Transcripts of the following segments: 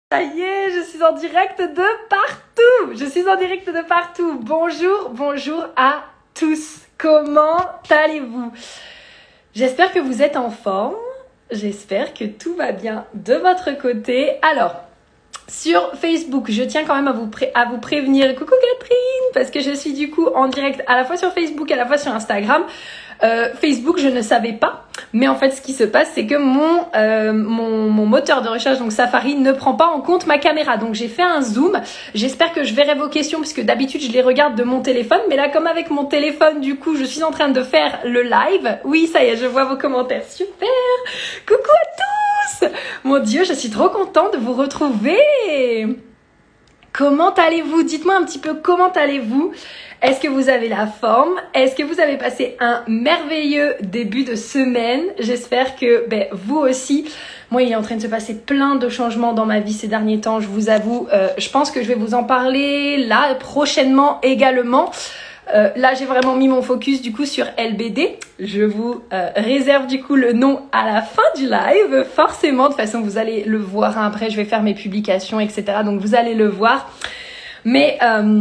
Ça y est, je suis en direct de partout. Je suis en direct de partout. Bonjour, bonjour à tous. Comment allez-vous? J'espère que vous êtes en forme. J'espère que tout va bien de votre côté. Alors, sur Facebook, je tiens quand même à vous prévenir. Coucou Catherine, parce que je suis du coup en direct à la fois sur Facebook, à la fois sur Instagram. Facebook, je ne savais pas. Mais en fait, ce qui se passe, c'est que mon moteur de recherche, donc Safari, ne prend pas en compte ma caméra. Donc, j'ai fait un zoom. J'espère que je verrai vos questions, puisque d'habitude, je les regarde de mon téléphone. Mais là, comme avec mon téléphone, du coup, je suis en train de faire le live. Oui, ça y est, je vois vos commentaires. Super! Coucou à tous! Mon Dieu, je suis trop contente de vous retrouver! Comment allez-vous? Dites-moi un petit peu comment allez-vous? Est-ce que vous avez la forme? Est-ce que vous avez passé un merveilleux début de semaine? J'espère que vous aussi. Moi, il est en train de se passer plein de changements dans ma vie ces derniers temps, je vous avoue. Je pense que je vais vous en parler là prochainement également. Là, j'ai vraiment mis mon focus du coup sur LBD. Je vous réserve du coup le nom à la fin du live. Forcément, de toute façon, vous allez le voir. Après, je vais faire mes publications, etc. Donc, vous allez le voir. Mais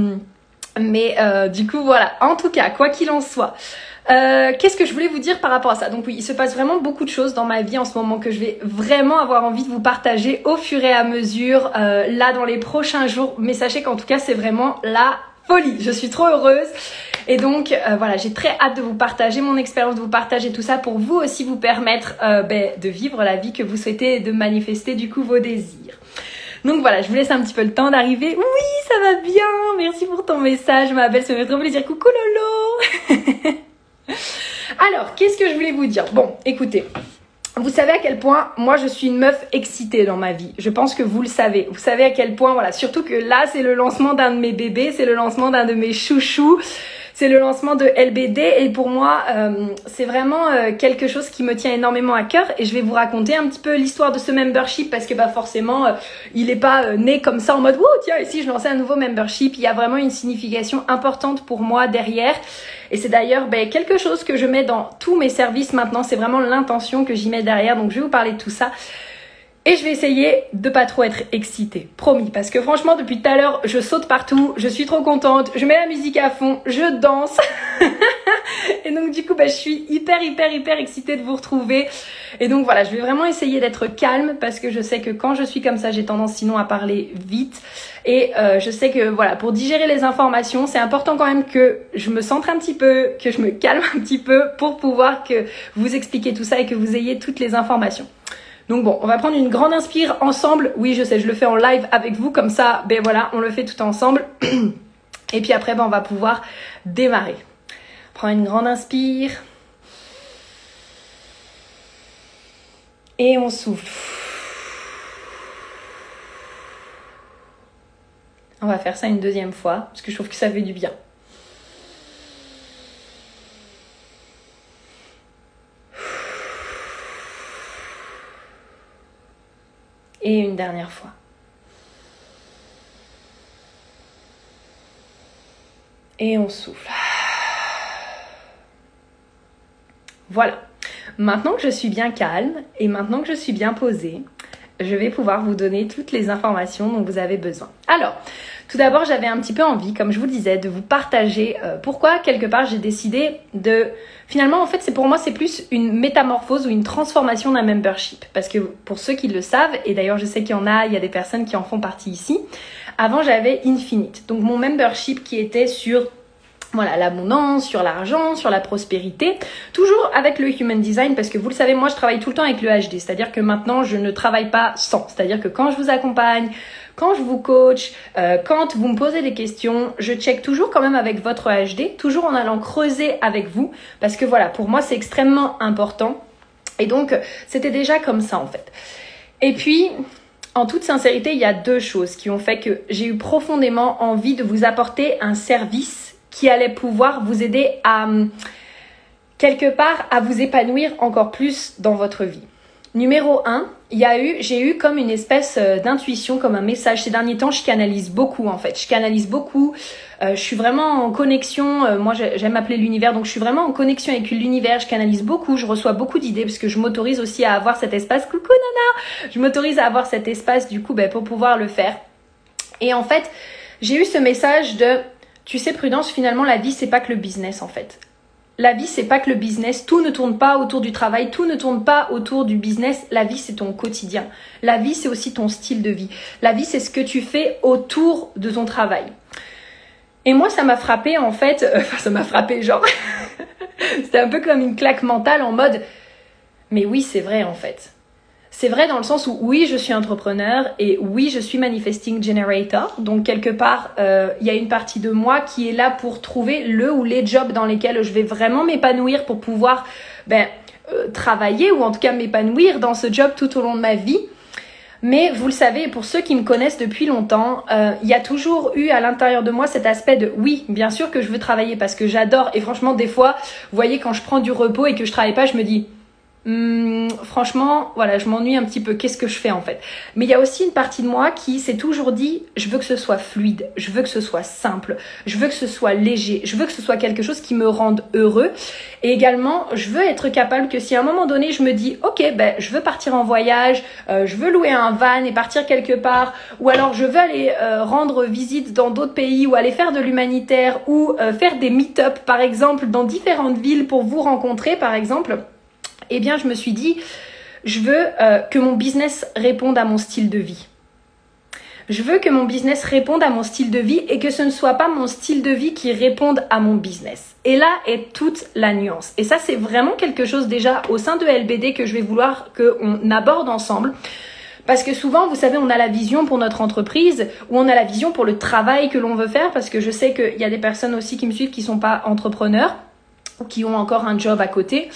du coup, voilà. En tout cas, quoi qu'il en soit, qu'est-ce que je voulais vous dire par rapport à ça? Donc oui, il se passe vraiment beaucoup de choses dans ma vie en ce moment que je vais vraiment avoir envie de vous partager au fur et à mesure, là dans les prochains jours. Mais sachez qu'en tout cas, c'est vraiment la folie. Je suis trop heureuse. Et donc, voilà, j'ai très hâte de vous partager mon expérience, de vous partager tout ça pour vous aussi vous permettre de vivre la vie que vous souhaitez et de manifester du coup vos désirs. Donc voilà, je vous laisse un petit peu le temps d'arriver. Oui, ça va bien. Merci pour ton message, ma belle. Ça me fait trop plaisir. Coucou Lolo. Alors, qu'est-ce que je voulais vous dire? Bon, écoutez. Vous savez à quel point moi je suis une meuf excitée dans ma vie. Je pense que vous le savez. Vous savez à quel point, voilà, surtout que là c'est le lancement d'un de mes bébés, c'est le lancement d'un de mes chouchous, c'est le lancement de LBD et pour moi c'est vraiment quelque chose qui me tient énormément à cœur et je vais vous raconter un petit peu l'histoire de ce membership parce que forcément il est pas né comme ça en mode oh tiens ici je lançais un nouveau membership. Il y a vraiment une signification importante pour moi derrière. Et c'est d'ailleurs quelque chose que je mets dans tous mes services maintenant. C'est vraiment l'intention que j'y mets derrière. Donc, je vais vous parler de tout ça. Et je vais essayer de pas trop être excitée. Promis. Parce que franchement, depuis tout à l'heure, je saute partout. Je suis trop contente. Je mets la musique à fond. Je danse. Et donc, du coup, je suis hyper excitée de vous retrouver. Et donc, voilà, je vais vraiment essayer d'être calme. Parce que je sais que quand je suis comme ça, j'ai tendance sinon à parler vite. Et je sais que voilà, pour digérer les informations, c'est important quand même que je me centre un petit peu, que je me calme un petit peu pour pouvoir que vous expliquer tout ça et que vous ayez toutes les informations. Donc bon, on va prendre une grande inspire ensemble. Oui, je sais, je le fais en live avec vous comme ça. Voilà, on le fait tout ensemble. Et puis après, on va pouvoir démarrer. Prends une grande inspire. Et on souffle. On va faire ça une deuxième fois, parce que je trouve que ça fait du bien. Et une dernière fois. Et on souffle. Voilà. Maintenant que je suis bien calme et maintenant que je suis bien posée, je vais pouvoir vous donner toutes les informations dont vous avez besoin. Alors, tout d'abord, j'avais un petit peu envie, comme je vous le disais, de vous partager pourquoi, quelque part, j'ai décidé de... Finalement, en fait, pour moi, c'est plus une métamorphose ou une transformation d'un membership. Parce que pour ceux qui le savent, et d'ailleurs, je sais qu'il y a des personnes qui en font partie ici, avant, j'avais Infinite. Donc, mon membership qui était sur... Voilà, l'abondance, sur l'argent, sur la prospérité, toujours avec le Human Design parce que vous le savez, moi je travaille tout le temps avec le HD, c'est-à-dire que maintenant je ne travaille pas sans, c'est-à-dire que quand je vous accompagne, quand je vous coach, quand vous me posez des questions, je check toujours quand même avec votre HD, toujours en allant creuser avec vous parce que voilà, pour moi c'est extrêmement important et donc c'était déjà comme ça en fait. Et puis... En toute sincérité, il y a deux choses qui ont fait que j'ai eu profondément envie de vous apporter un service qui allait pouvoir vous aider à, quelque part, à vous épanouir encore plus dans votre vie. Numéro 1, j'ai eu comme une espèce d'intuition, comme un message. Ces derniers temps, je canalise beaucoup en fait. Je canalise beaucoup. Je suis vraiment en connexion. Moi, j'aime appeler l'univers. Donc, je suis vraiment en connexion avec l'univers. Je canalise beaucoup. Je reçois beaucoup d'idées parce que je m'autorise aussi à avoir cet espace. Coucou Nana. Je m'autorise à avoir cet espace du coup pour pouvoir le faire. Et en fait, j'ai eu ce message de, tu sais Prudence, finalement, la vie, c'est pas que le business en fait. La vie, c'est pas que le business. Tout ne tourne pas autour du travail. Tout ne tourne pas autour du business. La vie, c'est ton quotidien. La vie, c'est aussi ton style de vie. La vie, c'est ce que tu fais autour de ton travail. Et moi, ça m'a frappé en fait. Ça m'a frappé genre. C'était un peu comme une claque mentale en mode. Mais oui, c'est vrai en fait. C'est vrai dans le sens où oui, je suis entrepreneur et oui, je suis manifesting generator. Donc quelque part, il y a une partie de moi qui est là pour trouver le ou les jobs dans lesquels je vais vraiment m'épanouir pour pouvoir travailler ou en tout cas m'épanouir dans ce job tout au long de ma vie. Mais vous le savez, pour ceux qui me connaissent depuis longtemps, il y a toujours eu à l'intérieur de moi cet aspect de oui, bien sûr que je veux travailler parce que j'adore. Et franchement, des fois, vous voyez, quand je prends du repos et que je travaille pas, je me dis... franchement, voilà, je m'ennuie un petit peu. Qu'est-ce que je fais en fait? Mais il y a aussi une partie de moi qui s'est toujours dit, je veux que ce soit fluide, je veux que ce soit simple, je veux que ce soit léger, je veux que ce soit quelque chose qui me rende heureux. Et également, je veux être capable que si à un moment donné, je me dis, ok, je veux partir en voyage, je veux louer un van et partir quelque part, ou alors je veux aller rendre visite dans d'autres pays, ou aller faire de l'humanitaire, ou faire des meet-up par exemple dans différentes villes pour vous rencontrer par exemple. Eh bien, je me suis dit, je veux que mon business réponde à mon style de vie. Je veux que mon business réponde à mon style de vie et que ce ne soit pas mon style de vie qui réponde à mon business. Et là est toute la nuance. Et ça, c'est vraiment quelque chose déjà au sein de LBD que je vais vouloir qu'on aborde ensemble. Parce que souvent, vous savez, on a la vision pour notre entreprise ou on a la vision pour le travail que l'on veut faire. Parce que je sais qu'il y a des personnes aussi qui me suivent qui ne sont pas entrepreneurs ou qui ont encore un job à côté.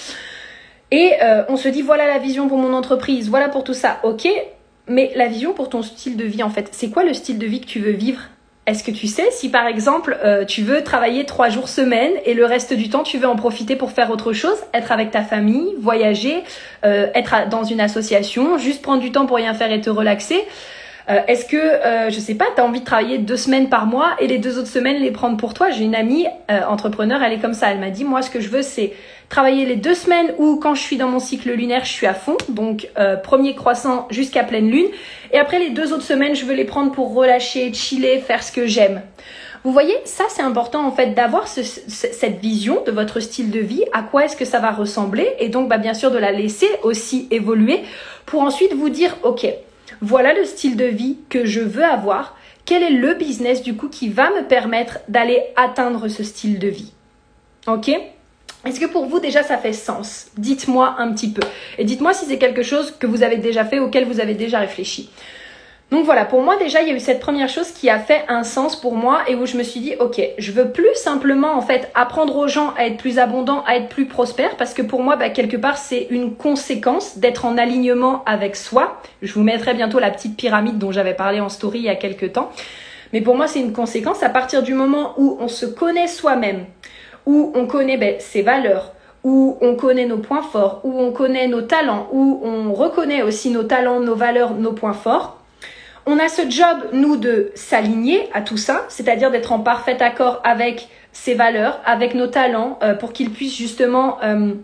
Et on se dit, voilà la vision pour mon entreprise, voilà pour tout ça, ok. Mais la vision pour ton style de vie, en fait, c'est quoi le style de vie que tu veux vivre? Est-ce que tu sais si, par exemple, tu veux travailler 3 jours semaine et le reste du temps, tu veux en profiter pour faire autre chose? Être avec ta famille, voyager, être dans une association, juste prendre du temps pour rien faire et te relaxer? Est-ce que, je sais pas, tu as envie de travailler 2 semaines par mois et les 2 autres semaines les prendre pour toi? J'ai une amie entrepreneur, elle est comme ça. Elle m'a dit, moi, ce que je veux, c'est travailler les 2 semaines où, quand je suis dans mon cycle lunaire, je suis à fond. Donc, premier croissant jusqu'à pleine lune. Et après, les 2 autres semaines, je veux les prendre pour relâcher, chiller, faire ce que j'aime. Vous voyez, ça, c'est important, en fait, d'avoir cette vision de votre style de vie. À quoi est-ce que ça va ressembler? Et donc, bien sûr, de la laisser aussi évoluer pour ensuite vous dire, ok, voilà le style de vie que je veux avoir. Quel est le business du coup qui va me permettre d'aller atteindre ce style de vie? Ok? Est-ce que pour vous déjà ça fait sens? Dites-moi un petit peu. Et dites-moi si c'est quelque chose que vous avez déjà fait, auquel vous avez déjà réfléchi. Donc voilà, pour moi déjà, il y a eu cette première chose qui a fait un sens pour moi et où je me suis dit, ok, je veux plus simplement en fait apprendre aux gens à être plus abondants, à être plus prospères, parce que pour moi, quelque part, c'est une conséquence d'être en alignement avec soi. Je vous mettrai bientôt la petite pyramide dont j'avais parlé en story il y a quelques temps. Mais pour moi, c'est une conséquence à partir du moment où on se connaît soi-même, où on connaît ses valeurs, où on connaît nos points forts, où on connaît nos talents, où on reconnaît aussi nos talents, nos valeurs, nos points forts. On a ce job, nous, de s'aligner à tout ça, c'est-à-dire d'être en parfait accord avec ses valeurs, avec nos talents, pour qu'ils puissent justement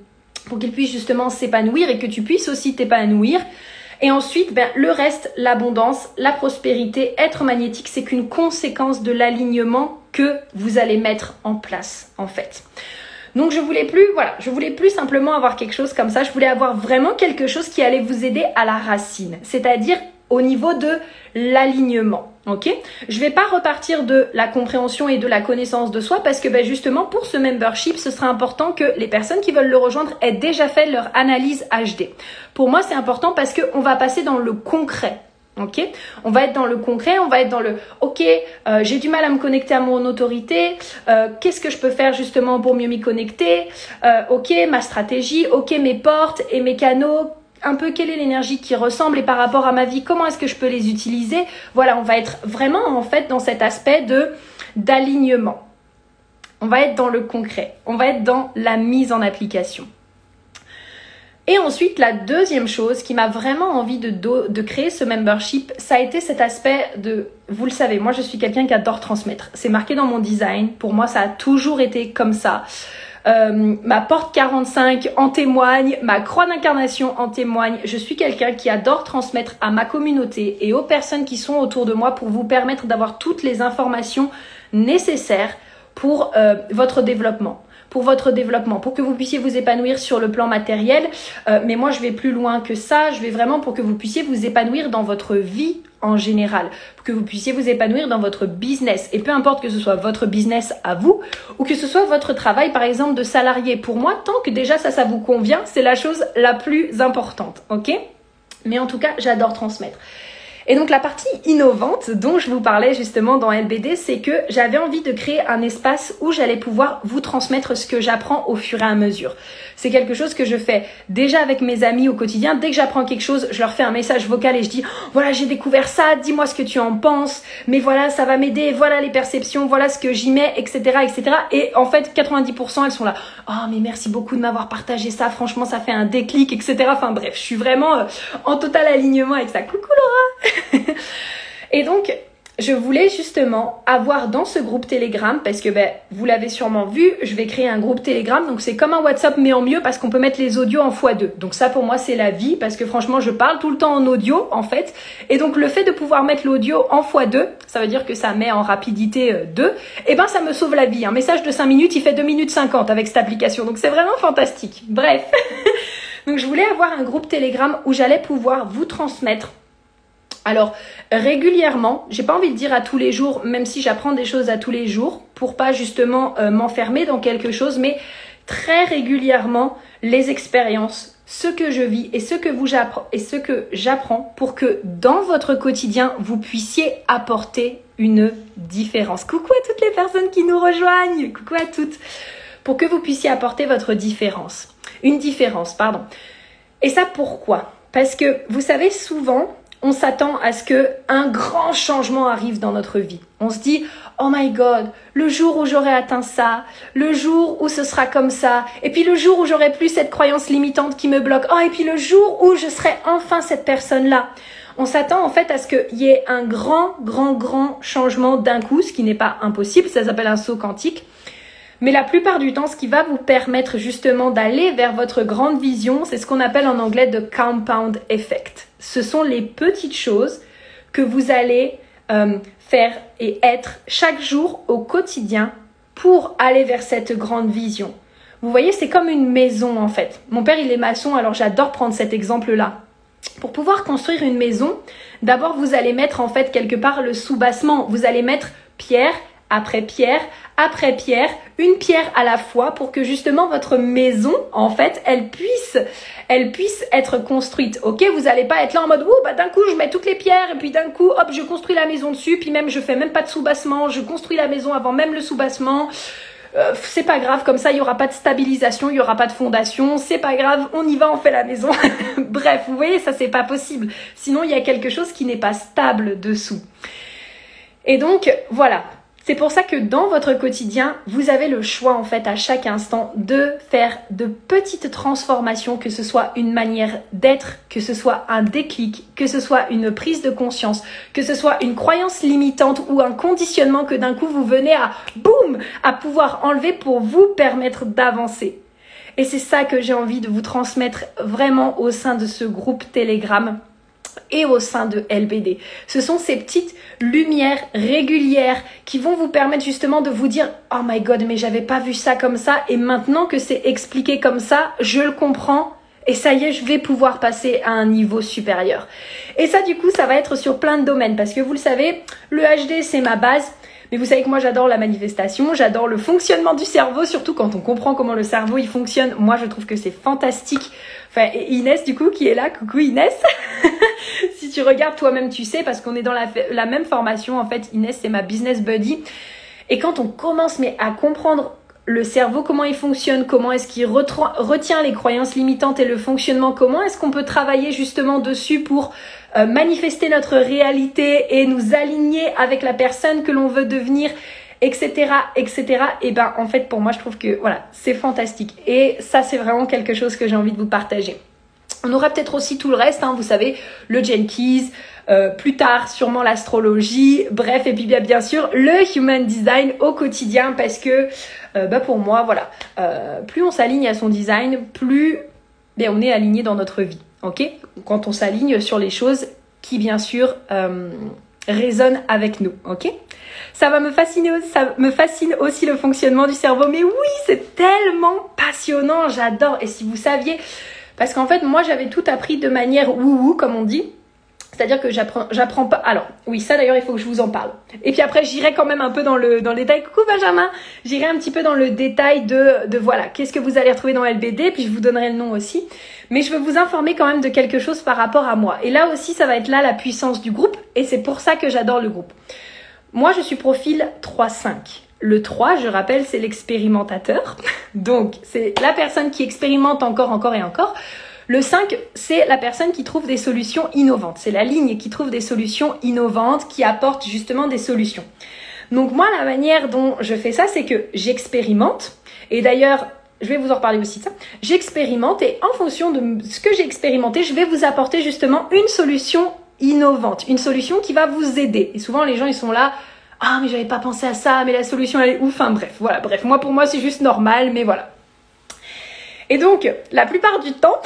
s'épanouir et que tu puisses aussi t'épanouir. Et ensuite, le reste, l'abondance, la prospérité, être magnétique, c'est qu'une conséquence de l'alignement que vous allez mettre en place, en fait. Donc je voulais plus simplement avoir quelque chose comme ça, je voulais avoir vraiment quelque chose qui allait vous aider à la racine, c'est-à-dire au niveau de l'alignement, ok? Je vais pas repartir de la compréhension et de la connaissance de soi parce que justement pour ce membership, ce sera important que les personnes qui veulent le rejoindre aient déjà fait leur analyse HD. Pour moi, c'est important parce que on va passer dans le concret. Ok, on va être dans le concret, on va être dans le ok, j'ai du mal à me connecter à mon autorité, qu'est-ce que je peux faire justement pour mieux m'y connecter, ok, ma stratégie, ok, mes portes et mes canaux, un peu quelle est l'énergie qui ressemble et par rapport à ma vie, comment est-ce que je peux les utiliser. Voilà, on va être vraiment en fait dans cet aspect d'alignement. On va être dans le concret, on va être dans la mise en application. Et ensuite, la deuxième chose qui m'a vraiment envie de créer ce membership, ça a été cet aspect de, vous le savez, moi je suis quelqu'un qui adore transmettre. C'est marqué dans mon design. Pour moi, ça a toujours été comme ça. Ma porte 45 en témoigne, ma croix d'incarnation en témoigne. Je suis quelqu'un qui adore transmettre à ma communauté et aux personnes qui sont autour de moi pour vous permettre d'avoir toutes les informations nécessaires pour votre développement. Pour que vous puissiez vous épanouir sur le plan matériel. Mais moi, je vais plus loin que ça. Je vais vraiment pour que vous puissiez vous épanouir dans votre vie en général. Pour que vous puissiez vous épanouir dans votre business. Et peu importe que ce soit votre business à vous ou que ce soit votre travail, par exemple, de salarié. Pour moi, tant que déjà ça vous convient, c'est la chose la plus importante. Ok ? Mais en tout cas, j'adore transmettre. Et donc la partie innovante dont je vous parlais justement dans LBD, c'est que j'avais envie de créer un espace où j'allais pouvoir vous transmettre ce que j'apprends au fur et à mesure. C'est quelque chose que je fais déjà avec mes amis au quotidien. Dès que j'apprends quelque chose, je leur fais un message vocal et je dis « Voilà, j'ai découvert ça, dis-moi ce que tu en penses, mais voilà, ça va m'aider, voilà les perceptions, voilà ce que j'y mets, etc. etc. » Et en fait, 90% elles sont là « Oh, mais merci beaucoup de m'avoir partagé ça, franchement, ça fait un déclic, etc. » Enfin bref, je suis vraiment en total alignement avec ça. Coucou Laura. Et donc, je voulais justement avoir dans ce groupe Telegram, parce que vous l'avez sûrement vu, je vais créer un groupe Telegram, donc c'est comme un WhatsApp mais en mieux parce qu'on peut mettre les audios en x2. Donc ça pour moi c'est la vie, parce que franchement je parle tout le temps en audio en fait, et donc le fait de pouvoir mettre l'audio en x2, ça veut dire que ça met en rapidité 2, et ça me sauve la vie. Un message de 5 minutes, il fait 2 minutes 50 avec cette application, donc c'est vraiment fantastique. Bref, donc je voulais avoir un groupe Telegram où j'allais pouvoir vous transmettre. Alors, régulièrement, j'ai pas envie de dire à tous les jours, même si j'apprends des choses à tous les jours, pour pas justement m'enfermer dans quelque chose, mais très régulièrement, les expériences, ce que je vis et ce que j'apprends pour que dans votre quotidien, vous puissiez apporter une différence. Coucou à toutes les personnes qui nous rejoignent, coucou à toutes, pour que vous puissiez apporter votre différence. Une différence, pardon. Et ça, pourquoi ? Parce que, vous savez, souvent, on s'attend à ce que un grand changement arrive dans notre vie. On se dit « Oh my God, le jour où j'aurai atteint ça, le jour où ce sera comme ça, et puis le jour où j'aurai plus cette croyance limitante qui me bloque, oh et puis le jour où je serai enfin cette personne-là. » On s'attend en fait à ce qu'il y ait un grand changement d'un coup, ce qui n'est pas impossible, ça s'appelle un saut quantique. Mais la plupart du temps, ce qui va vous permettre justement d'aller vers votre grande vision, c'est ce qu'on appelle en anglais the compound effect. Ce sont les petites choses que vous allez faire et être chaque jour au quotidien pour aller vers cette grande vision. Vous voyez, c'est comme une maison en fait. Mon père, il est maçon, alors j'adore prendre cet exemple-là. Pour pouvoir construire une maison, d'abord vous allez mettre en fait quelque part le soubassement. Vous allez mettre pierre après pierre, une pierre à la fois pour que justement votre maison, en fait, elle puisse être construite. Ok, vous n'allez pas être là en mode d'un coup je mets toutes les pierres et puis d'un coup hop je construis la maison dessus, puis même je fais même pas de soubassement, je construis la maison avant même le soubassement. C'est pas grave, comme ça il y aura pas de stabilisation, il y aura pas de fondation, c'est pas grave, on y va, on fait la maison. Bref, vous voyez, ça c'est pas possible. Sinon il y a quelque chose qui n'est pas stable dessous. Et donc voilà. C'est pour ça que dans votre quotidien, vous avez le choix en fait à chaque instant de faire de petites transformations, que ce soit une manière d'être, que ce soit un déclic, que ce soit une prise de conscience, que ce soit une croyance limitante ou un conditionnement que d'un coup vous venez à pouvoir enlever pour vous permettre d'avancer. Et c'est ça que j'ai envie de vous transmettre vraiment au sein de ce groupe Telegram et au sein de LBD. Ce sont ces petites lumières régulières qui vont vous permettre justement de vous dire « Oh my God, mais j'avais pas vu ça comme ça et maintenant que c'est expliqué comme ça, je le comprends et ça y est, je vais pouvoir passer à un niveau supérieur. » Et ça du coup, ça va être sur plein de domaines parce que vous le savez, le HD c'est ma base. Mais vous savez que moi j'adore la manifestation, j'adore le fonctionnement du cerveau, surtout quand on comprend comment le cerveau il fonctionne. Moi je trouve que c'est fantastique. Enfin, et Inès du coup qui est là, coucou Inès. Si tu regardes toi-même tu sais parce qu'on est dans la même formation en fait. Inès c'est ma business buddy. Et quand on commence à comprendre le cerveau, comment il fonctionne, comment est-ce qu'il retient les croyances limitantes et le fonctionnement, comment est-ce qu'on peut travailler justement dessus pour manifester notre réalité et nous aligner avec la personne que l'on veut devenir, etc., etc. Et en fait, pour moi, je trouve que voilà, c'est fantastique. Et ça, c'est vraiment quelque chose que j'ai envie de vous partager. On aura peut-être aussi tout le reste, hein, vous savez, le Jenkins, plus tard sûrement l'astrologie, bref, et puis bien sûr le Human Design au quotidien parce que pour moi, voilà, plus on s'aligne à son design, plus on est aligné dans notre vie, ok? Quand on s'aligne sur les choses qui bien sûr résonnent avec nous, ok? Ça me fascine aussi le fonctionnement du cerveau, mais oui, c'est tellement passionnant, j'adore, et si vous saviez... Parce qu'en fait, moi, j'avais tout appris de manière wouhou, comme on dit. C'est-à-dire que j'apprends pas... Alors, oui, ça d'ailleurs, il faut que je vous en parle. Et puis après, j'irai quand même un peu dans le détail. Coucou Benjamin! J'irai un petit peu dans le détail de voilà, qu'est-ce que vous allez retrouver dans LBD, puis je vous donnerai le nom aussi. Mais je veux vous informer quand même de quelque chose par rapport à moi. Et là aussi, ça va être là la puissance du groupe. Et c'est pour ça que j'adore le groupe. Moi, je suis profil 3-5. Le 3, je rappelle, c'est l'expérimentateur. Donc, c'est la personne qui expérimente encore et encore. Le 5, c'est la personne qui trouve des solutions innovantes. C'est la ligne qui trouve des solutions innovantes, qui apporte justement des solutions. Donc moi, la manière dont je fais ça, c'est que j'expérimente. Et d'ailleurs, je vais vous en reparler aussi de ça. J'expérimente et en fonction de ce que j'ai expérimenté, je vais vous apporter justement une solution innovante. Une solution qui va vous aider. Et souvent, les gens, ils sont là... Ah, mais j'avais pas pensé à ça, mais la solution, elle est ouf. Enfin, bref, voilà, bref. Moi, pour moi, c'est juste normal, mais voilà. Et donc, la plupart du temps,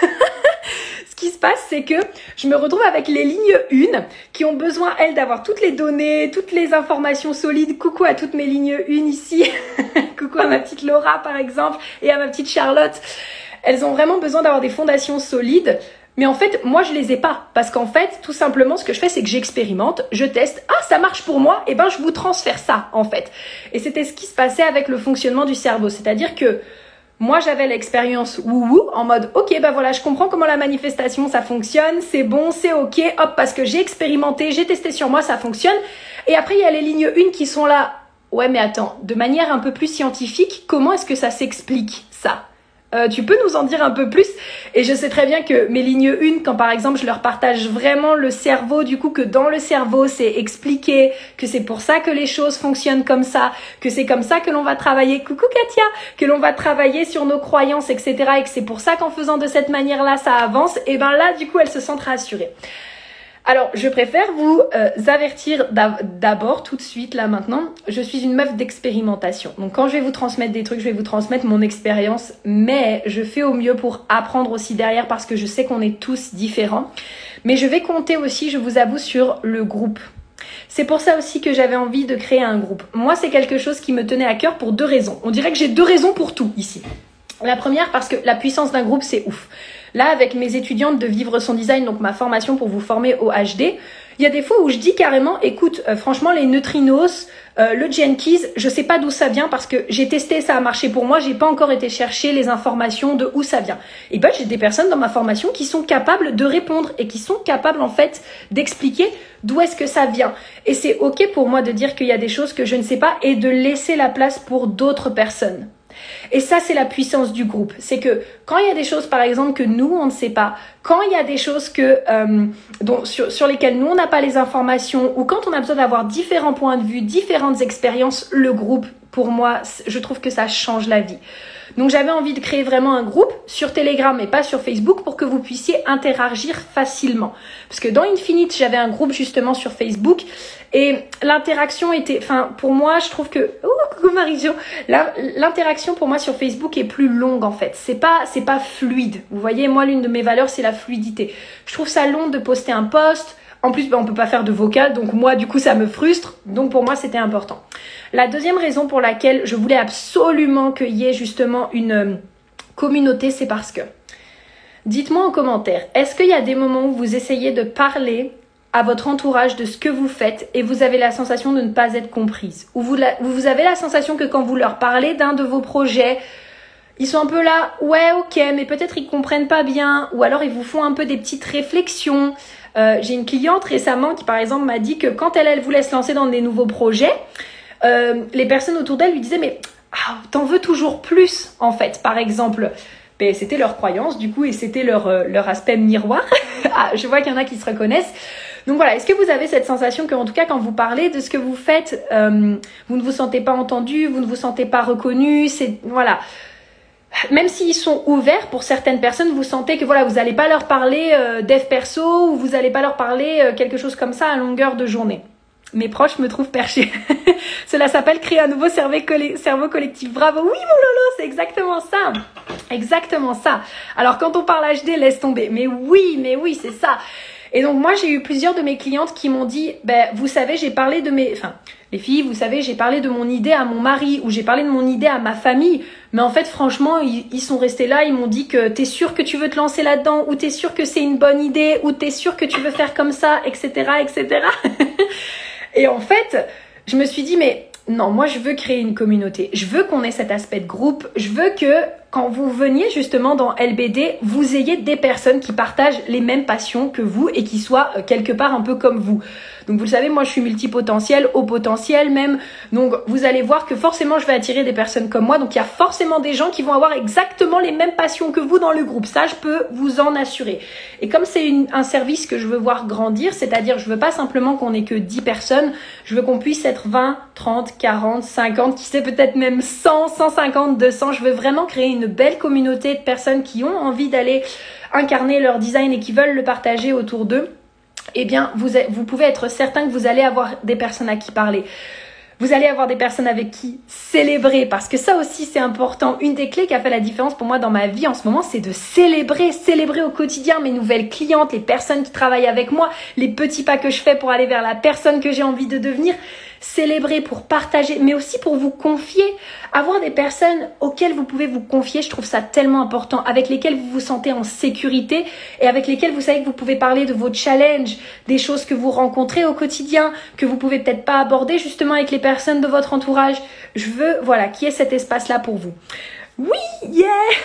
ce qui se passe, c'est que je me retrouve avec les lignes 1 qui ont besoin, elles, d'avoir toutes les données, toutes les informations solides. Coucou à toutes mes lignes 1 ici. Coucou à ma petite Laura, par exemple, et à ma petite Charlotte. Elles ont vraiment besoin d'avoir des fondations solides. Mais en fait, moi, je les ai pas. Parce qu'en fait, tout simplement, ce que je fais, c'est que j'expérimente, je teste. Ah, ça marche pour moi. Et ben, je vous transfère ça, en fait. Et c'était ce qui se passait avec le fonctionnement du cerveau. C'est-à-dire que moi, j'avais l'expérience wouhou, en mode, ok, ben voilà, je comprends comment la manifestation, ça fonctionne. C'est bon, c'est ok. Hop, parce que j'ai expérimenté, j'ai testé sur moi, ça fonctionne. Et après, il y a les lignes 1 qui sont là. Ouais, mais attends, de manière un peu plus scientifique, comment est-ce que ça s'explique, ça ? Tu peux nous en dire un peu plus? Et je sais très bien que mes lignes 1, quand par exemple je leur partage vraiment le cerveau, du coup que dans le cerveau c'est expliqué, que c'est pour ça que les choses fonctionnent comme ça, que c'est comme ça que l'on va travailler, coucou Katia, que l'on va travailler sur nos croyances, etc. Et que c'est pour ça qu'en faisant de cette manière-là ça avance, et ben là du coup elles se sentent rassurées. Alors, je préfère vous avertir d'abord, tout de suite, là maintenant, je suis une meuf d'expérimentation. Donc, quand je vais vous transmettre des trucs, je vais vous transmettre mon expérience, mais je fais au mieux pour apprendre aussi derrière parce que je sais qu'on est tous différents. Mais je vais compter aussi, je vous avoue, sur le groupe. C'est pour ça aussi que j'avais envie de créer un groupe. Moi, c'est quelque chose qui me tenait à cœur pour 2 raisons. On dirait que j'ai 2 raisons pour tout ici. La première, parce que la puissance d'un groupe, c'est ouf. Là, avec mes étudiantes de Vivre son Design, donc ma formation pour vous former au HD, il y a des fois où je dis carrément, écoute, franchement, les neutrinos, le Jenkins, je sais pas d'où ça vient parce que j'ai testé, ça a marché pour moi, j'ai pas encore été chercher les informations de où ça vient. Et ben, j'ai des personnes dans ma formation qui sont capables de répondre et qui sont capables, en fait, d'expliquer d'où est-ce que ça vient. Et c'est ok pour moi de dire qu'il y a des choses que je ne sais pas et de laisser la place pour d'autres personnes. Et ça, c'est la puissance du groupe. C'est que quand il y a des choses, par exemple, que nous, on ne sait pas, quand il y a des choses sur lesquelles nous, on n'a pas les informations, ou quand on a besoin d'avoir différents points de vue, différentes expériences, le groupe, pour moi, je trouve que ça change la vie. Donc, j'avais envie de créer vraiment un groupe sur Telegram et pas sur Facebook pour que vous puissiez interagir facilement. Parce que dans Infinite, j'avais un groupe justement sur Facebook et l'interaction était... Enfin, pour moi, je trouve que... Oh, coucou Marie-Jo. L'interaction pour moi sur Facebook est plus longue en fait. C'est pas fluide. Vous voyez, moi, l'une de mes valeurs, c'est la fluidité. Je trouve ça long de poster un post. En plus, on peut pas faire de vocal, donc moi, du coup, ça me frustre. Donc, pour moi, c'était important. La deuxième raison pour laquelle je voulais absolument qu'il y ait justement une communauté, c'est parce que... Dites-moi en commentaire, est-ce qu'il y a des moments où vous essayez de parler à votre entourage de ce que vous faites et vous avez la sensation de ne pas être comprise? Ou vous avez la sensation que quand vous leur parlez d'un de vos projets, ils sont un peu là, ouais, ok, mais peut-être ils comprennent pas bien, ou alors ils vous font un peu des petites réflexions. J'ai une cliente récemment qui, par exemple, m'a dit que quand elle voulait se lancer dans des nouveaux projets, les personnes autour d'elle lui disaient, mais t'en veux toujours plus, en fait, par exemple. Ben, c'était leur croyance, du coup, et c'était leur aspect miroir. Je vois qu'il y en a qui se reconnaissent. Donc voilà, est-ce que vous avez cette sensation qu'en tout cas, quand vous parlez de ce que vous faites, vous ne vous sentez pas entendu, vous ne vous sentez pas reconnu, voilà. même s'ils sont ouverts pour certaines personnes, vous sentez que voilà, vous n'allez pas leur parler dev perso ou vous n'allez pas leur parler quelque chose comme ça à longueur de journée. Mes proches me trouvent perché. Cela s'appelle créer un nouveau cerveau collectif. Bravo. Oui, mon Lolo, c'est exactement ça. Exactement ça. Alors, quand on parle HD, laisse tomber. Mais oui, c'est ça. Et donc, moi, j'ai eu plusieurs de mes clientes qui m'ont dit, vous savez, j'ai parlé de les filles, vous savez, j'ai parlé de mon idée à mon mari ou j'ai parlé de mon idée à ma famille. Mais en fait, franchement, ils sont restés là. Ils m'ont dit que t'es sûr que tu veux te lancer là-dedans ou t'es sûr que c'est une bonne idée ou t'es sûr que tu veux faire comme ça, etc., etc. Et en fait, je me suis dit, mais non, moi je veux créer une communauté. Je veux qu'on ait cet aspect de groupe. Je veux que quand vous veniez justement dans LBD, vous ayez des personnes qui partagent les mêmes passions que vous et qui soient quelque part un peu comme vous. Donc vous le savez, moi je suis multipotentiel, haut potentiel même. Donc vous allez voir que forcément je vais attirer des personnes comme moi. Donc il y a forcément des gens qui vont avoir exactement les mêmes passions que vous dans le groupe. Ça, je peux vous en assurer. Et comme c'est un service que je veux voir grandir, c'est-à-dire je veux pas simplement qu'on ait que 10 personnes, je veux qu'on puisse être 20, 30, 40, 50, qui sait peut-être même 100, 150, 200. Je veux vraiment créer une belle communauté de personnes qui ont envie d'aller incarner leur design et qui veulent le partager autour d'eux. Eh bien, vous pouvez être certain que vous allez avoir des personnes à qui parler. Vous allez avoir des personnes avec qui célébrer, parce que ça aussi c'est important. Une des clés qui a fait la différence pour moi dans ma vie en ce moment, c'est de célébrer au quotidien mes nouvelles clientes, les personnes qui travaillent avec moi, les petits pas que je fais pour aller vers la personne que j'ai envie de devenir. Célébrer pour partager, mais aussi pour vous confier. Avoir des personnes auxquelles vous pouvez vous confier, je trouve ça tellement important, avec lesquelles vous vous sentez en sécurité et avec lesquelles vous savez que vous pouvez parler de vos challenges, des choses que vous rencontrez au quotidien, que vous pouvez peut-être pas aborder justement avec les personnes de votre entourage. Je veux, voilà, qu'il y ait cet espace-là pour vous. Oui, yeah,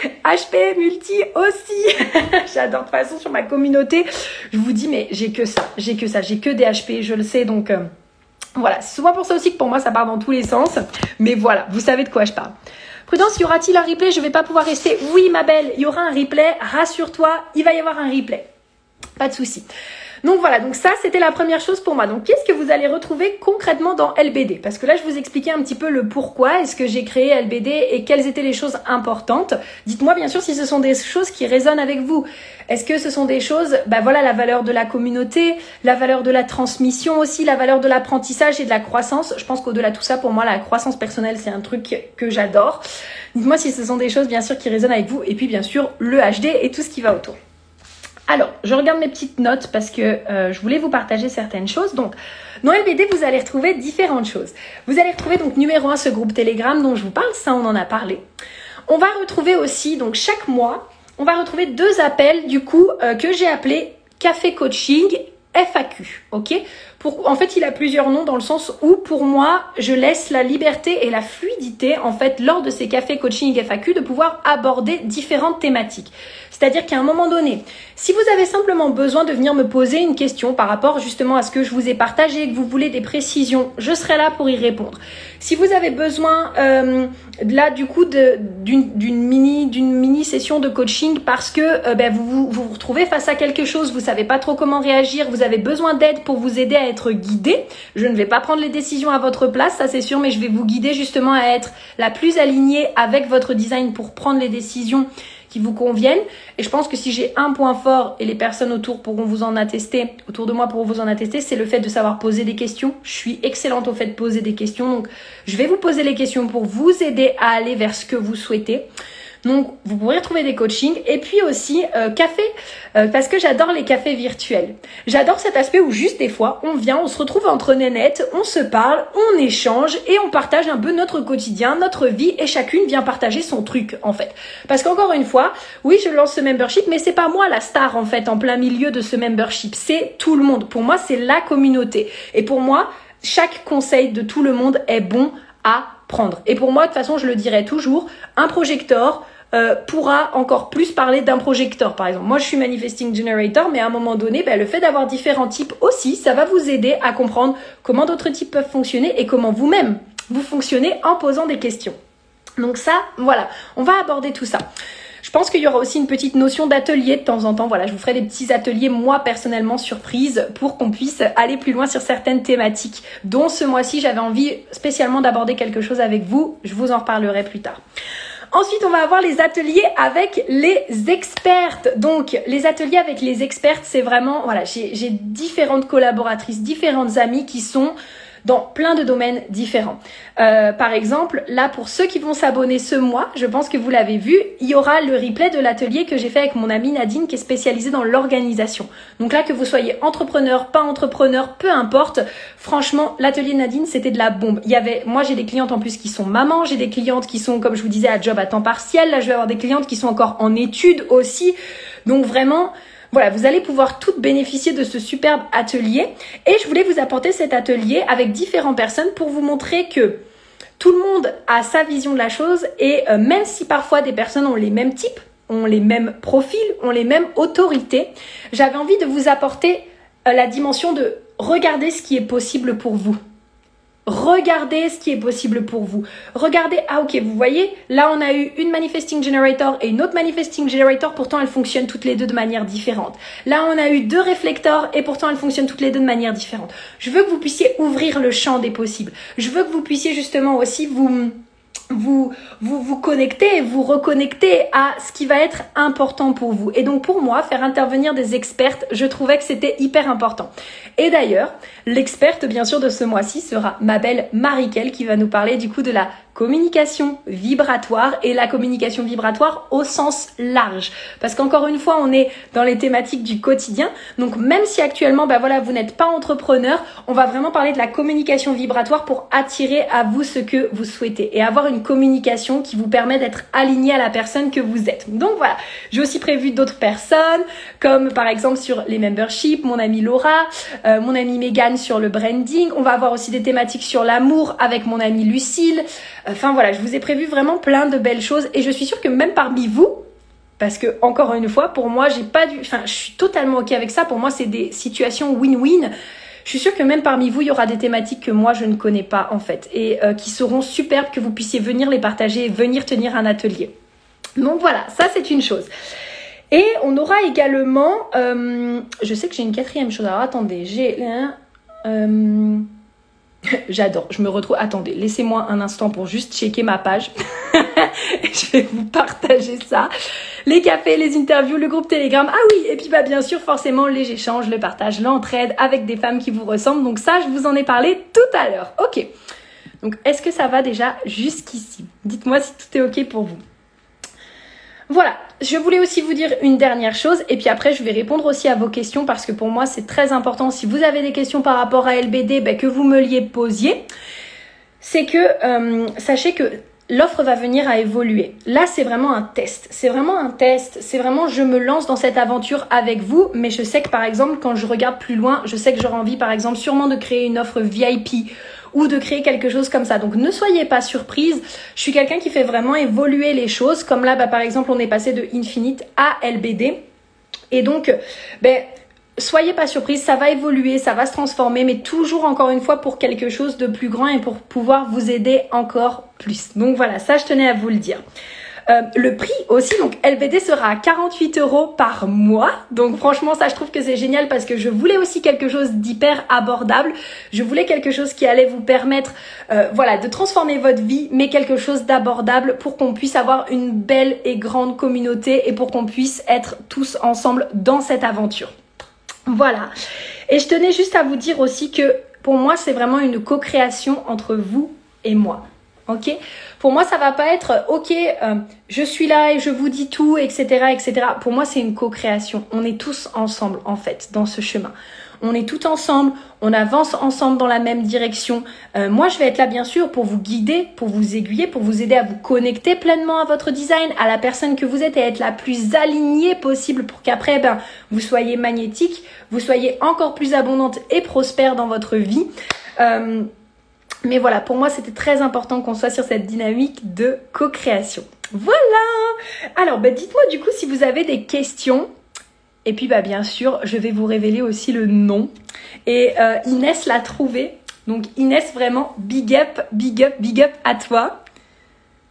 HP multi aussi. J'adore. De toute façon, sur ma communauté, je vous dis, mais j'ai que ça, j'ai que des HP, je le sais, donc... Voilà, c'est souvent pour ça aussi que pour moi ça part dans tous les sens. Mais voilà, vous savez de quoi je parle. Prudence, y aura-t-il un replay? Je vais pas pouvoir rester. Oui ma belle, il y aura un replay. Rassure-toi, il va y avoir un replay. Pas de souci. Donc voilà, donc ça c'était la première chose pour moi. Donc qu'est-ce que vous allez retrouver concrètement dans LBD? Parce que là je vous expliquais un petit peu le pourquoi est-ce que j'ai créé LBD et quelles étaient les choses importantes. Dites-moi bien sûr si ce sont des choses qui résonnent avec vous. Est-ce que ce sont des choses, voilà, la valeur de la communauté, la valeur de la transmission aussi, la valeur de l'apprentissage et de la croissance. Je pense qu'au-delà de tout ça, pour moi, la croissance personnelle, c'est un truc que j'adore. Dites-moi si ce sont des choses, bien sûr, qui résonnent avec vous. Et puis, bien sûr, le HD et tout ce qui va autour. Alors, je regarde mes petites notes parce que je voulais vous partager certaines choses. Donc, dans LBD, vous allez retrouver différentes choses. Vous allez retrouver donc numéro 1 ce groupe Telegram dont je vous parle, ça on en a parlé. On va retrouver aussi, donc chaque mois, on va retrouver 2 appels du coup que j'ai appelés Café Coaching FAQ, ok? En fait, il a plusieurs noms dans le sens où, pour moi, je laisse la liberté et la fluidité, en fait, lors de ces cafés coaching FAQ, de pouvoir aborder différentes thématiques. C'est-à-dire qu'à un moment donné, si vous avez simplement besoin de venir me poser une question par rapport justement à ce que je vous ai partagé et que vous voulez des précisions, je serai là pour y répondre. Si vous avez besoin, là, du coup, d'une mini session de coaching parce que vous vous retrouvez face à quelque chose, vous savez pas trop comment réagir, vous avez besoin d'aide pour vous aider à être guidé. Je ne vais pas prendre les décisions à votre place, ça c'est sûr, mais je vais vous guider justement à être la plus alignée avec votre design pour prendre les décisions qui vous conviennent. Et je pense que si j'ai un point fort, et les personnes autour pourront vous en attester, autour de moi pourront vous en attester, c'est le fait de savoir poser des questions. Je suis excellente au fait de poser des questions, donc je vais vous poser les questions pour vous aider à aller vers ce que vous souhaitez. Donc, vous pourrez retrouver des coachings et puis aussi café, parce que j'adore les cafés virtuels. J'adore cet aspect où juste des fois, on vient, on se retrouve entre nénettes, on se parle, on échange et on partage un peu notre quotidien, notre vie et chacune vient partager son truc en fait. Parce qu'encore une fois, oui, je lance ce membership, mais c'est pas moi la star en fait en plein milieu de ce membership, c'est tout le monde. Pour moi, c'est la communauté. Et pour moi, chaque conseil de tout le monde est bon à prendre. Et pour moi, de toute façon, je le dirai toujours, un projecteur pourra encore plus parler d'un projecteur, par exemple. Moi, je suis Manifesting Generator, mais à un moment donné, le fait d'avoir différents types aussi, ça va vous aider à comprendre comment d'autres types peuvent fonctionner et comment vous-même, vous fonctionnez en posant des questions. Donc ça, voilà, on va aborder tout ça. Je pense qu'il y aura aussi une petite notion d'atelier de temps en temps. Voilà, je vous ferai des petits ateliers, moi, personnellement, surprise, pour qu'on puisse aller plus loin sur certaines thématiques, dont ce mois-ci, j'avais envie spécialement d'aborder quelque chose avec vous. Je vous en reparlerai plus tard. Ensuite, on va avoir les ateliers avec les expertes. Donc, les ateliers avec les expertes, c'est vraiment, voilà, j'ai différentes collaboratrices, différentes amies qui sont dans plein de domaines différents. Par exemple, là, pour ceux qui vont s'abonner ce mois, je pense que vous l'avez vu, il y aura le replay de l'atelier que j'ai fait avec mon amie Nadine qui est spécialisée dans l'organisation. Donc là, que vous soyez entrepreneur, pas entrepreneur, peu importe, franchement, l'atelier Nadine, c'était de la bombe. Moi, j'ai des clientes en plus qui sont mamans, j'ai des clientes qui sont, comme je vous disais, à job à temps partiel. Là, je vais avoir des clientes qui sont encore en études aussi. Donc vraiment, voilà, vous allez pouvoir toutes bénéficier de ce superbe atelier. Et je voulais vous apporter cet atelier avec différentes personnes pour vous montrer que tout le monde a sa vision de la chose et même si parfois des personnes ont les mêmes types, ont les mêmes profils, ont les mêmes autorités, j'avais envie de vous apporter la dimension de regarder ce qui est possible pour vous. Regardez ce qui est possible pour vous. Regardez, ah ok, vous voyez, là on a eu une Manifesting Generator et une autre Manifesting Generator, pourtant elles fonctionnent toutes les deux de manière différente. Là on a eu deux réflecteurs et pourtant elles fonctionnent toutes les deux de manière différente. Je veux que vous puissiez ouvrir le champ des possibles. Je veux que vous puissiez justement aussi vous connecter et vous reconnecter à ce qui va être important pour vous. Et donc pour moi, faire intervenir des expertes, je trouvais que c'était hyper important. Et d'ailleurs, l'experte bien sûr de ce mois-ci sera ma belle Marie-Kel qui va nous parler du coup de la communication vibratoire et la communication vibratoire au sens large. Parce qu'encore une fois, on est dans les thématiques du quotidien. Donc même si actuellement, voilà, vous n'êtes pas entrepreneur, on va vraiment parler de la communication vibratoire pour attirer à vous ce que vous souhaitez et avoir une communication qui vous permet d'être aligné à la personne que vous êtes. Donc voilà, j'ai aussi prévu d'autres personnes comme par exemple sur les memberships, mon amie Laura, mon amie Megan sur le branding. On va avoir aussi des thématiques sur l'amour avec mon amie Lucille. Enfin voilà, je vous ai prévu vraiment plein de belles choses et je suis sûre que même parmi vous, parce que encore une fois, pour moi, je suis totalement ok avec ça. Pour moi, c'est des situations win-win. Je suis sûre que même parmi vous, il y aura des thématiques que moi, je ne connais pas en fait et qui seront superbes que vous puissiez venir les partager et venir tenir un atelier. Donc voilà, ça c'est une chose. Et on aura également, je sais que j'ai une quatrième chose. Alors attendez, j'adore, je me retrouve, attendez, laissez-moi un instant pour juste checker ma page. Je vais vous partager ça. Les cafés, les interviews, le groupe Telegram. Ah oui, et puis bien sûr, forcément, les échanges, le partage, l'entraide avec des femmes qui vous ressemblent. Donc ça, je vous en ai parlé tout à l'heure. Ok. Donc, est-ce que ça va déjà jusqu'ici? Dites-moi si tout est ok pour vous. Voilà, je voulais aussi vous dire une dernière chose et puis après je vais répondre aussi à vos questions parce que pour moi c'est très important. Si vous avez des questions par rapport à LBD, que vous me les posiez. C'est que sachez que l'offre va venir à évoluer. Là c'est vraiment un test, c'est vraiment je me lance dans cette aventure avec vous, mais je sais que par exemple quand je regarde plus loin, je sais que j'aurai envie par exemple sûrement de créer une offre VIP ou de créer quelque chose comme ça. Donc ne soyez pas surprise, je suis quelqu'un qui fait vraiment évoluer les choses. Comme là, par exemple, on est passé de Infinite à LBD. Et donc, soyez pas surprise, ça va évoluer, ça va se transformer, mais toujours encore une fois pour quelque chose de plus grand et pour pouvoir vous aider encore plus. Donc voilà, ça je tenais à vous le dire. Le prix aussi, donc LBD sera à 48 € par mois. Donc franchement, ça je trouve que c'est génial parce que je voulais aussi quelque chose d'hyper abordable. Je voulais quelque chose qui allait vous permettre de transformer votre vie, mais quelque chose d'abordable pour qu'on puisse avoir une belle et grande communauté et pour qu'on puisse être tous ensemble dans cette aventure. Voilà. Et je tenais juste à vous dire aussi que pour moi, c'est vraiment une co-création entre vous et moi. Ok, pour moi ça va pas être je suis là et je vous dis tout, etc. Pour moi c'est une co-création. On est tous ensemble en fait dans ce chemin. On est tous ensemble, on avance ensemble dans la même direction. Moi je vais être là bien sûr pour vous guider, pour vous aiguiller, pour vous aider à vous connecter pleinement à votre design, à la personne que vous êtes et être la plus alignée possible pour qu'après vous soyez magnétique, vous soyez encore plus abondante et prospère dans votre vie. Mais voilà, pour moi, c'était très important qu'on soit sur cette dynamique de co-création. Voilà! Alors, dites-moi du coup si vous avez des questions. Et puis, bien sûr, je vais vous révéler aussi le nom. Et Inès l'a trouvé. Donc, Inès, vraiment, big up à toi.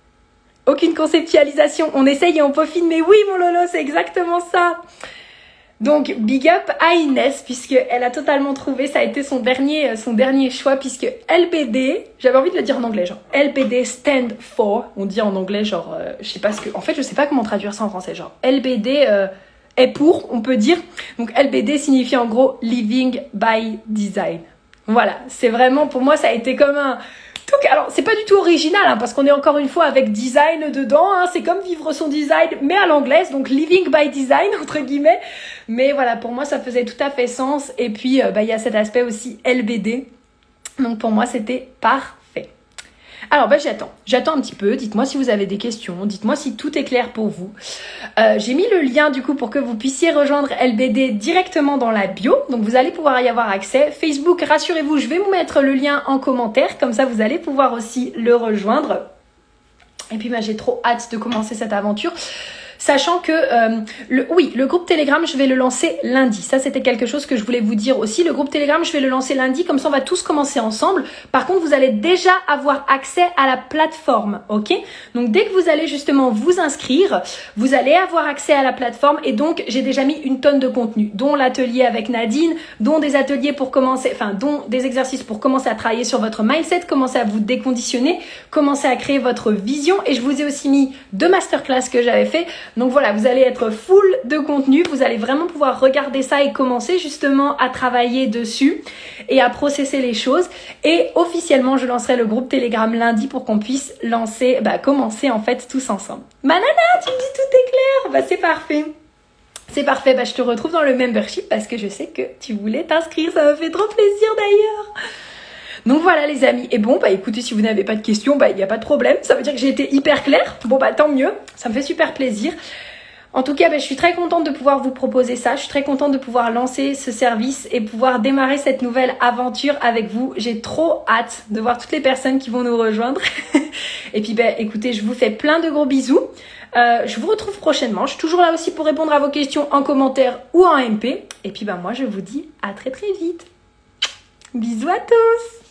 Aucune conceptualisation. On essaye et on peaufine. Mais oui, mon Lolo, c'est exactement ça. Donc, big up à Inès, puisqu'elle a totalement trouvé, ça a été son dernier choix, puisque LBD, j'avais envie de le dire en anglais, genre LBD stand for, on dit en anglais, genre, je sais pas en fait, je sais pas comment traduire ça en français, genre LBD est pour, on peut dire. Donc, LBD signifie en gros Living by Design. Voilà, c'est vraiment, pour moi, ça a été comme un... Donc, alors, c'est pas du tout original, hein, parce qu'on est encore une fois avec design dedans, hein, c'est comme vivre son design, mais à l'anglaise, donc living by design, entre guillemets. Mais voilà, pour moi, ça faisait tout à fait sens. Et puis, il y a cet aspect aussi LBD. Donc, pour moi, c'était parfait. Alors, j'attends un petit peu. Dites-moi si vous avez des questions. Dites-moi si tout est clair pour vous. J'ai mis le lien, du coup, pour que vous puissiez rejoindre LBD directement dans la bio. Donc, vous allez pouvoir y avoir accès. Facebook, rassurez-vous, je vais vous mettre le lien en commentaire. Comme ça, vous allez pouvoir aussi le rejoindre. Et puis, j'ai trop hâte de commencer cette aventure. Sachant que, le groupe Telegram, je vais le lancer lundi. Ça, c'était quelque chose que je voulais vous dire aussi. Le groupe Telegram, je vais le lancer lundi. Comme ça, on va tous commencer ensemble. Par contre, vous allez déjà avoir accès à la plateforme, ok? Donc, dès que vous allez justement vous inscrire, vous allez avoir accès à la plateforme. Et donc, j'ai déjà mis une tonne de contenu, dont l'atelier avec Nadine, dont des ateliers pour commencer, dont des exercices pour commencer à travailler sur votre mindset, commencer à vous déconditionner, commencer à créer votre vision. Et je vous ai aussi mis 2 masterclass que j'avais fait. Donc voilà, vous allez être full de contenu, vous allez vraiment pouvoir regarder ça et commencer justement à travailler dessus et à processer les choses. Et officiellement, je lancerai le groupe Telegram lundi pour qu'on puisse commencer en fait tous ensemble. Manana, tu me dis tout est clair, c'est parfait. C'est parfait, je te retrouve dans le membership parce que je sais que tu voulais t'inscrire, ça me fait trop plaisir d'ailleurs. Donc voilà les amis, et bon écoutez, si vous n'avez pas de questions, il n'y a pas de problème, ça veut dire que j'ai été hyper claire, tant mieux, ça me fait super plaisir. En tout cas, je suis très contente de pouvoir vous proposer ça, je suis très contente de pouvoir lancer ce service et pouvoir démarrer cette nouvelle aventure avec vous. J'ai trop hâte de voir toutes les personnes qui vont nous rejoindre. Et puis écoutez, je vous fais plein de gros bisous. Je vous retrouve prochainement, je suis toujours là aussi pour répondre à vos questions en commentaire ou en MP. Et puis moi je vous dis à très très vite. Bisous à tous.